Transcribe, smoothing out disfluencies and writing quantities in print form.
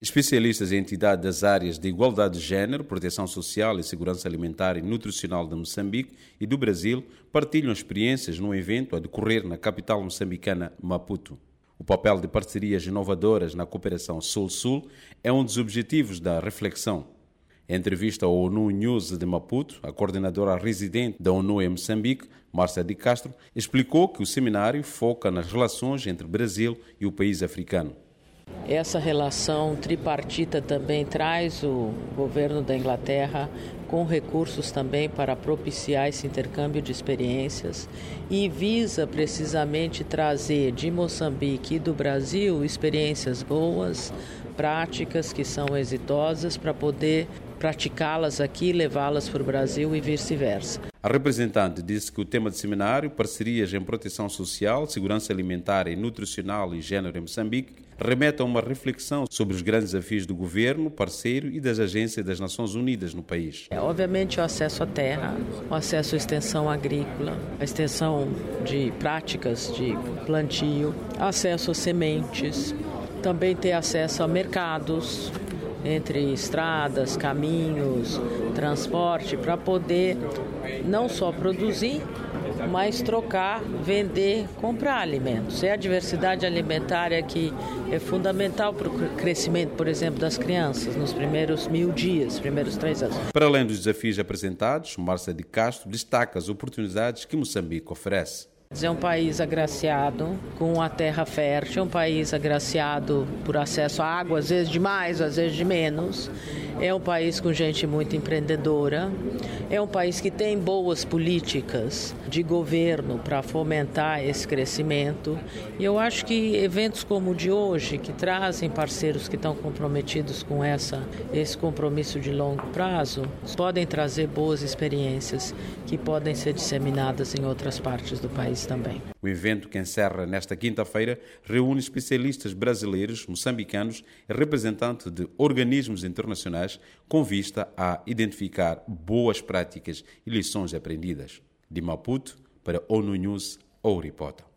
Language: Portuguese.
Especialistas e entidades das áreas de igualdade de género, proteção social e segurança alimentar e nutricional de Moçambique e do Brasil partilham experiências no evento a decorrer na capital moçambicana, Maputo. O papel de parcerias inovadoras na cooperação Sul-Sul é um dos objetivos da reflexão. Em entrevista ao ONU News de Maputo, a coordenadora residente da ONU em Moçambique, Márcia de Castro, explicou que o seminário foca nas relações entre Brasil e o país africano. Essa relação tripartita também traz o governo da Inglaterra com recursos também para propiciar esse intercâmbio de experiências e visa precisamente trazer de Moçambique e do Brasil experiências boas, práticas que são exitosas para poder praticá-las aqui e levá-las para o Brasil e vice-versa. A representante disse que o tema do seminário, parcerias em proteção social, segurança alimentar e nutricional e género em Moçambique, remete a uma reflexão sobre os grandes desafios do governo, parceiro e das agências das Nações Unidas no país. Obviamente o acesso à terra, o acesso à extensão agrícola, a extensão de práticas de plantio, acesso a sementes, também ter acesso a mercados, entre estradas, caminhos, transporte, para poder não só produzir, mas trocar, vender, comprar alimentos. É a diversidade alimentar que é fundamental para o crescimento, por exemplo, das crianças nos primeiros 1000 dias, primeiros 3 anos. Para além dos desafios apresentados, Márcia de Castro destaca as oportunidades que Moçambique oferece. É um país agraciado com a terra fértil, um país agraciado por acesso à água, às vezes de mais, às vezes de menos. É um país com gente muito empreendedora. É um país que tem boas políticas de governo para fomentar esse crescimento. E eu acho que eventos como o de hoje, que trazem parceiros que estão comprometidos com esse compromisso de longo prazo, podem trazer boas experiências que podem ser disseminadas em outras partes do país também. O evento, que encerra nesta quinta-feira, reúne especialistas brasileiros, moçambicanos e representantes de organismos internacionais com vista a identificar boas práticas e lições aprendidas. De Maputo, para ONU News, Ouripota.